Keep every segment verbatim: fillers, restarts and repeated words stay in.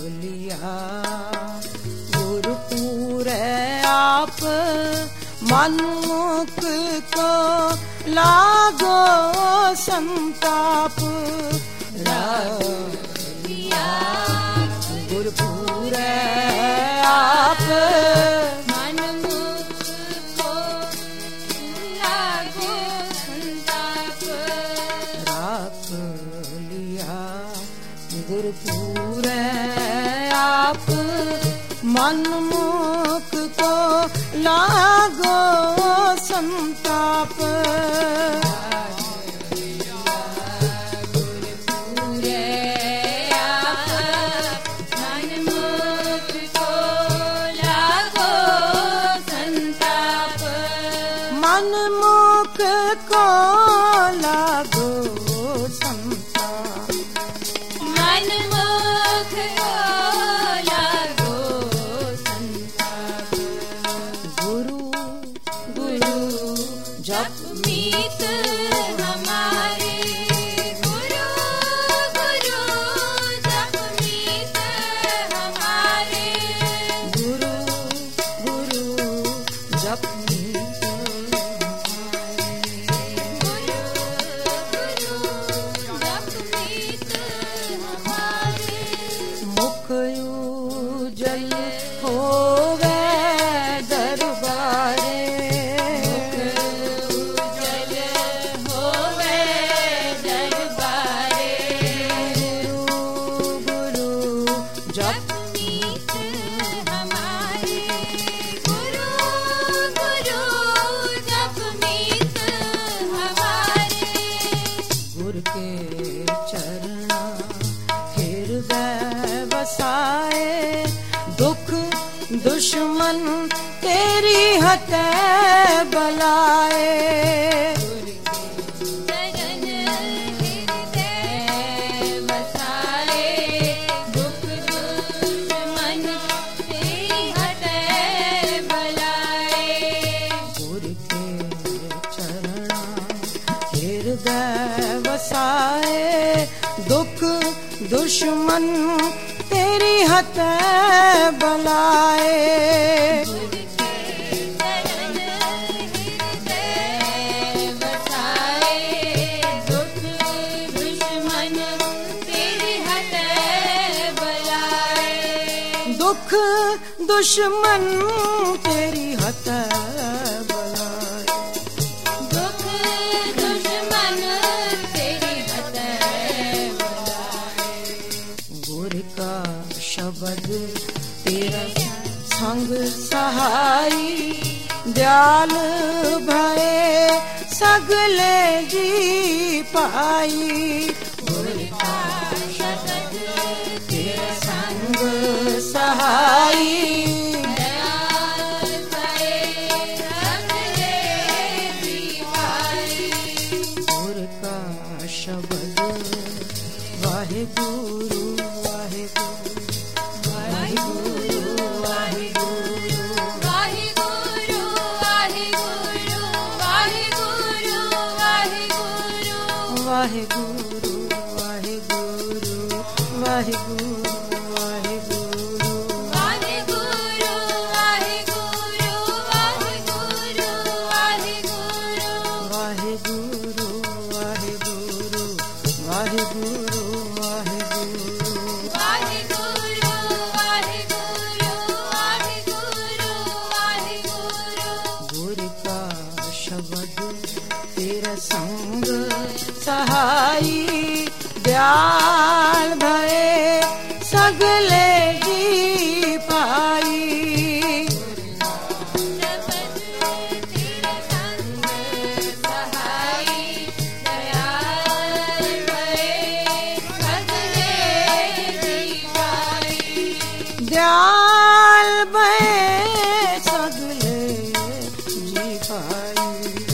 लिया गुरु पूरे आप मनमुख को लागो संताप राग लिया गुरु पूरे आप मनमुख को लागो संताप राग लिया गुरु पूरे आप मनमुख को लागो संताप मनमुख को लागो संताप मनमुख को लागो संताप गुरु गुरु जप मीत हमारे गुरु गुरु जप मीत हमारे गुरु गुरु जप मीत जल होवे दरबारे जल होवे दरबारे गुरु गुरु जप मीत हमारे गुरु गुरु जप मीत हमारे गुरु के चरणा हृदय बसाए दुख दुश्मन तेरी हते बलाए चरण हृदय बसाए दुख दुश्मन तेरी हते बलाए गुरु के चरणा हृदय बसाए दुख दुश्मन तेरी हते बलाए गुरु के चरण हृदय बसाए दुख दुश्मन तेरी हते बलाए दुख दुश्मन तेरी हते बलाए दुख दुश्मन तेरी हते बलाए गुरु का शब्द तेरा संग सहाई दयाल भये सगले जी पाई गुरु का शब्द तेरा संग सहाई दयाल भये सगले जी पाई गुरु का शब्द वाहे गुरु वाहे गुरु वाहे गुरु वाहे गुरु वाहिगुरु वाहिगुरु वाहिगुरु वाहिगुरु वाहेगुरु वाहेगुरु वाहेगुरु वाहेगुरु वाहिगुरु वाहिगुरु वाहिगुरु वाहिगुरु वाहेगुरु वाहेगुरु वाहेगुरु वाहेगुरु वाहिगुरु वाहिगुरु वाहिगुरु वाहिगुरु गुरु का शब्द तेरा संग सहाई दयाल भये सगले जी पाई शब्द तेरा संग सहाई दयाल भये सगले जी पाई दयाल भये सगले जी पाई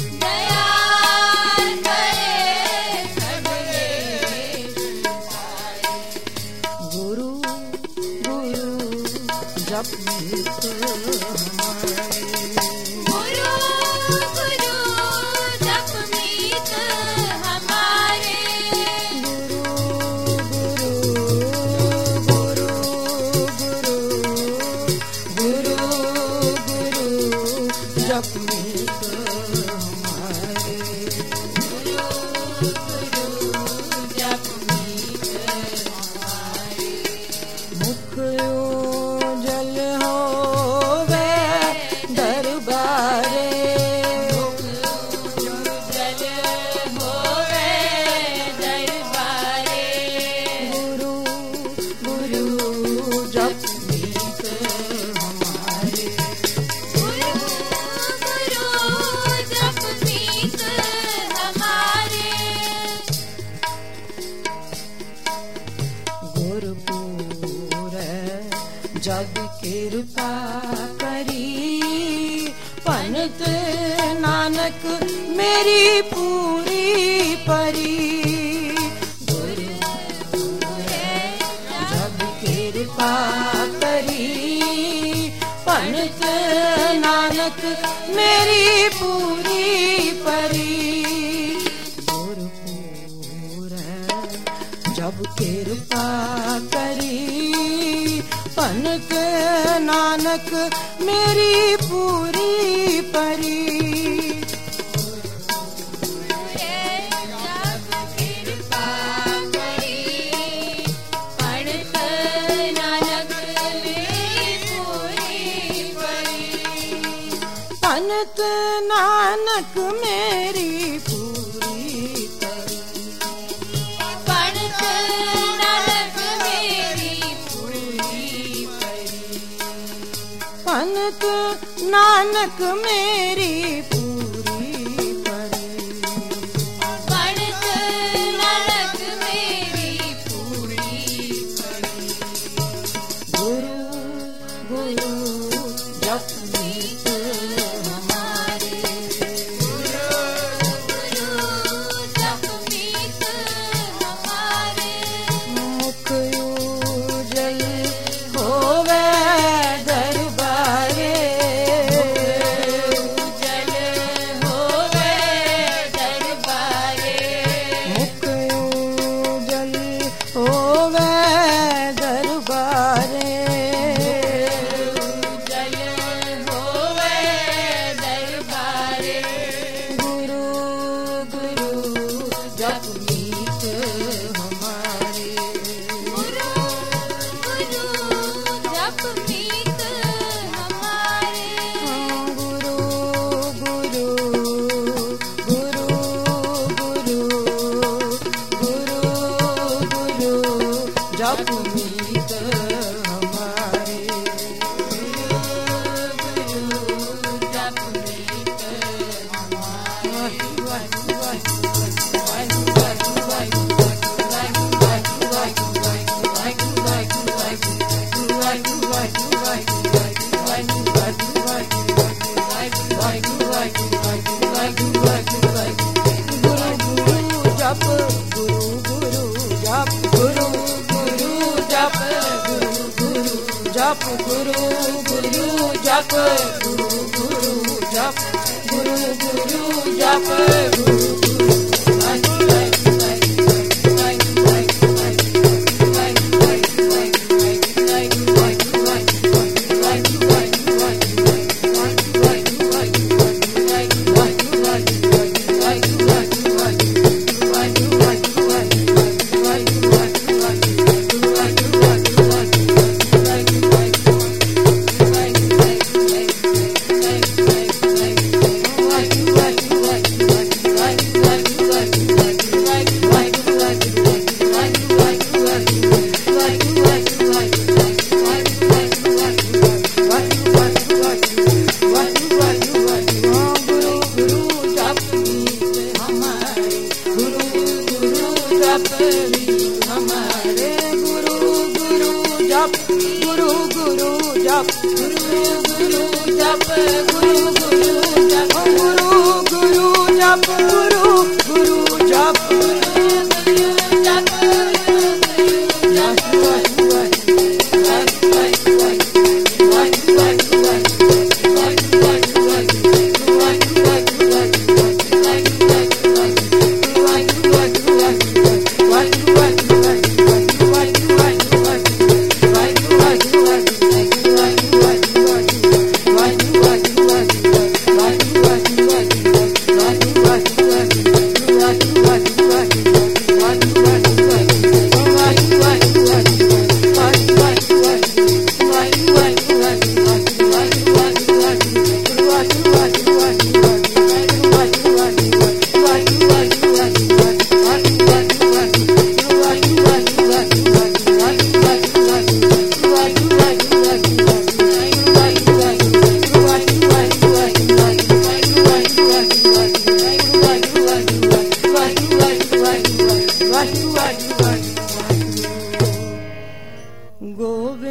दयाल भये सगले जी पाई गुरु गुरु जप मीत हमारे गुरु गुरु जप मीत हमारे गुरु गुरु गुरु जल होवे दरबारे जल होवे दरबारे गुरु गुरु जप मीत हमारे गुरु गुरु जप मीत हमारे गुरपुर जब कृपा करी पंत नानक मेरी पूरी परी गुरपुर जब कृपा करी पंत नानक मेरी पूरी परी गुरपुर जब कृपा करी पंत नानक मेरी पूरी परी जब कृपा करी पंत नानक मेरी पूरी परी पंत नानक मेरी पूरी परी पंत नानक मेरी पूरी परी पंत नानक मेरी पूरी परी पंत नानक मेरी पूरी परी गुरु गुरु जप मीत हमारे गुरु गुरु जप मीत हमारे मुख उजल होवे दरबारे जल होवे दरबारे मुख उजल होवे दरबारे जल होवे दरबारे गुरु गुरु जप मीत हमारे गुरु गुरु जप मीत हमारे गुरु गुरु गुरु गुरु गुरु गुरु जप मीत हमारे जप मीत जप गुरु गुरु जप गुरु गुरु जप गुरु गुरु जप गुरु गुरु जप गुरु गुरु जप गुरु गुरु जप गुरु हमारे गुरु गुरु जप गुरु गुरु जप गुरु गुरु जप गुरु गुरु जप गुरु गुरु जप गुरु गुरु जप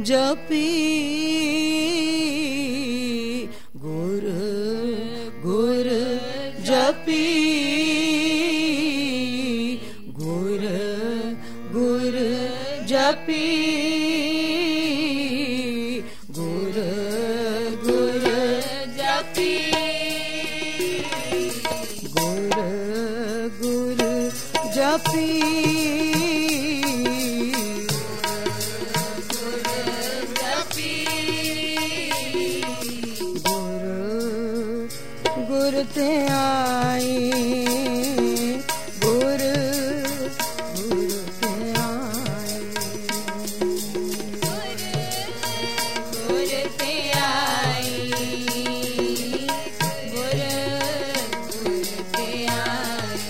जपी गुर गुर जपी गुर गुर जपी गुर गुर जपी गुर गुर जपी गुर ते आई गुर गुर ते आई गुर ते आई गुर गुर ते आई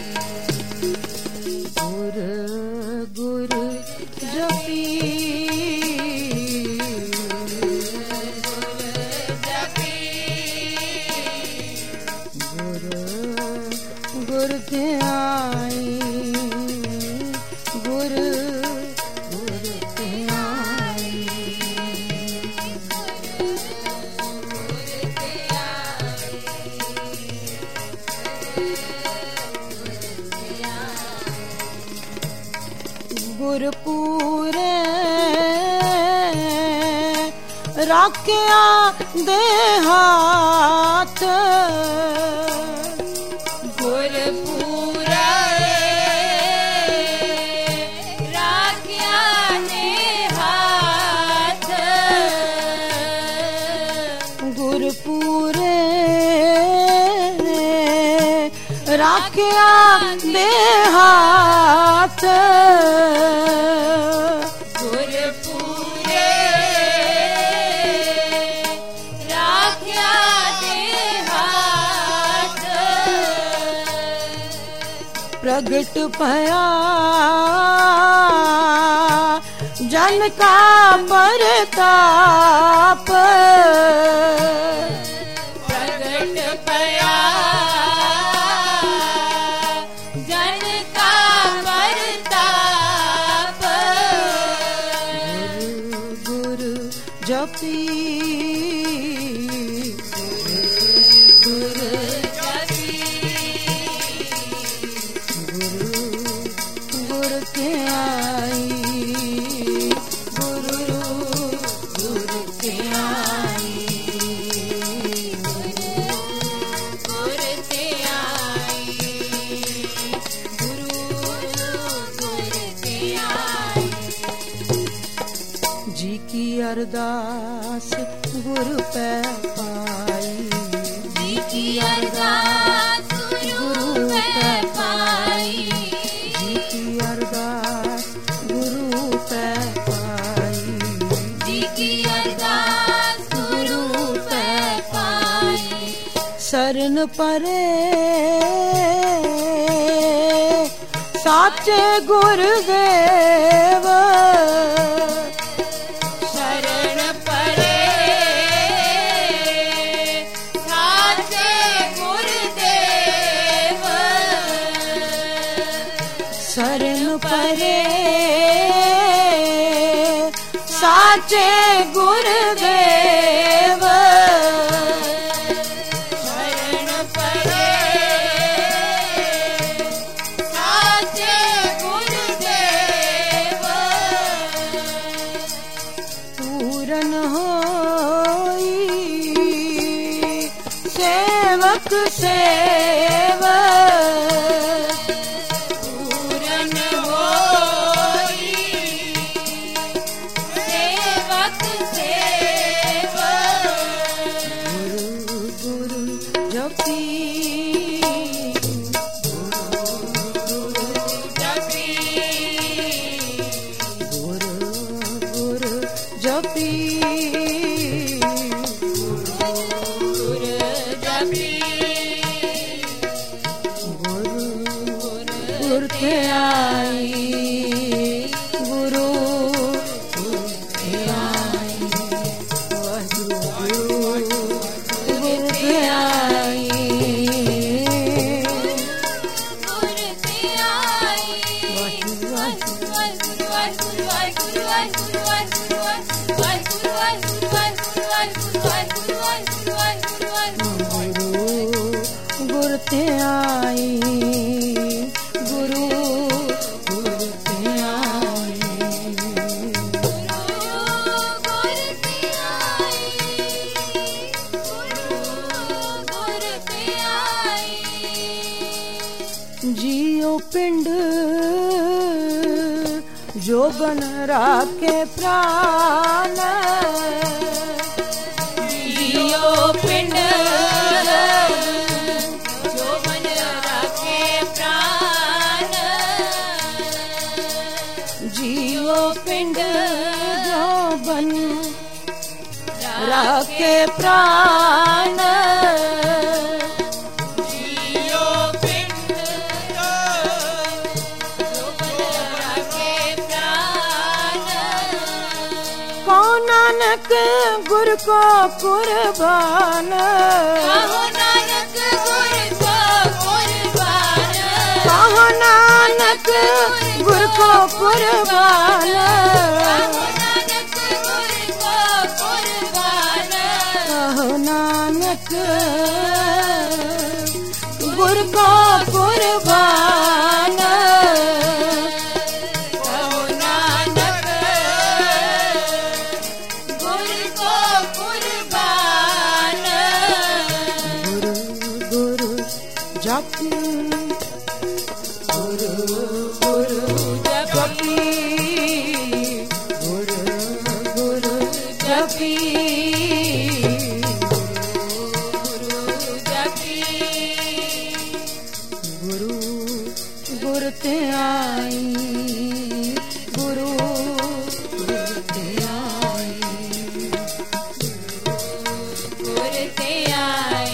गुर गुर जपी गुर ते आई गुर गुर ते आई गुरपूरे राखिया दे हाथ गुरपूरा राखिया ने हाथ गुरपूरे राखिया दे हाथ गुरपूरे राखिया दे हाथ प्रगट भया जन का परताप प्रगट भया जन का परताप गुर जपी गुर जपी गुर के आई गुरु गुर के आई गुर ते आई गुरु गुर ते आई जी की अरदास गुरु पे पाई जी की अरदास गुरु पे पाई जी की अरदास गुरु पे पाई जी की अरदास गुरु पे पाई शरण परे साचे गुरुदेव शरण परे साचे गुरुदेव शरण परे साचे गुरुदेव शरण परे साचे गुरुदेव पूरन होई सेवक सेव पूरन होई सेवक सेव गुरु गुरु जपी जपी गुरु गुरु जपी गुर जपी ते आई गुरु गुरु ते आई जियो पिंड जो बन राखे प्राण जियो पिंड जो बन राखे प्राण जियो पिंड जो बन राखे प्राण नानक गुरु को कुर्बान कहो नानक गुरु को कुर्बान कहो नानक गुरु को कुर्बान कहो नानक कहो नानक गुरु गुरु को कुर्बान को कुर्बान जपी गुरु गुरु जपी गुरु गुरु जपी गुरु जपी गुरु गुरु ते आई गुरु गुरु ते आई गुरु ते आई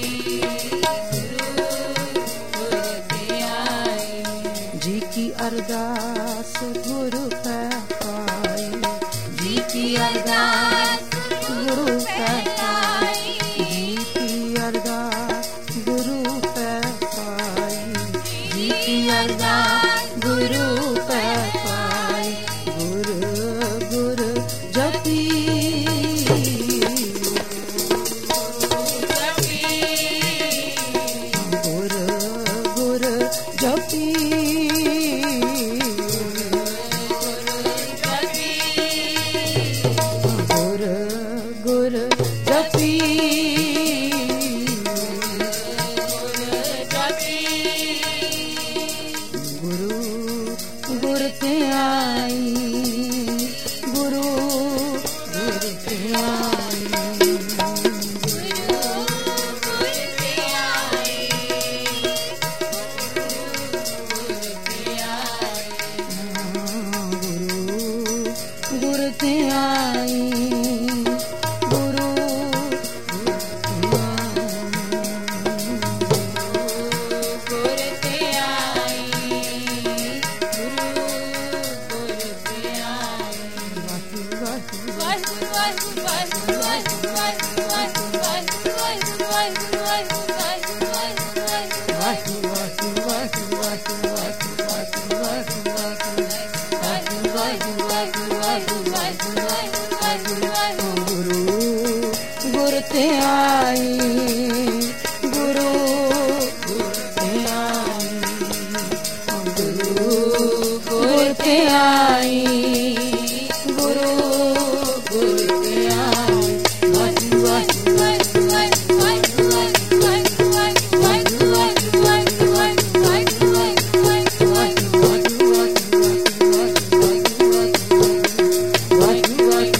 जी की अरदास गुरु पे पाई जी की अरदास गुरु पे पाई जी की अरदास गुरु पे पाई जी की अरदास गुरु पे पाई गुरु गुरु जपी गुरु गुरु जपी गुरु गुरु जपी गुरु गुरु ते आई गुरु गुरु ते आई गुरु ते आई गुरु गुरु ते आई गुरु गुरु ते आई गुरु ते आई गुरु गुरु ते आई गुरु गुरु ते आई गुरु गुरु ते आई वाहि वाहि वाहि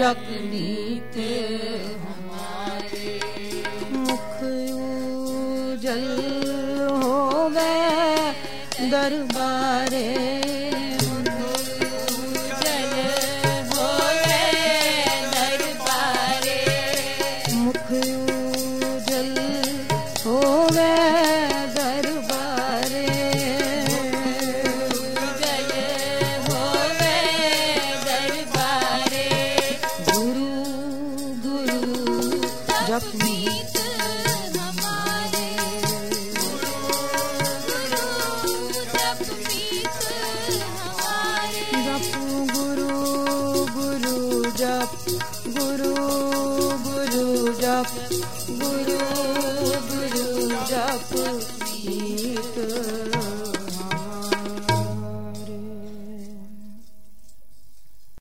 जप नीत हमारे। मुख उजल होवे दरबारे, जप नीत हमारे। जप नीत हमारे। जप गुरु गुरु जप गुरु गुरु जप गुरु गुरु जप नीत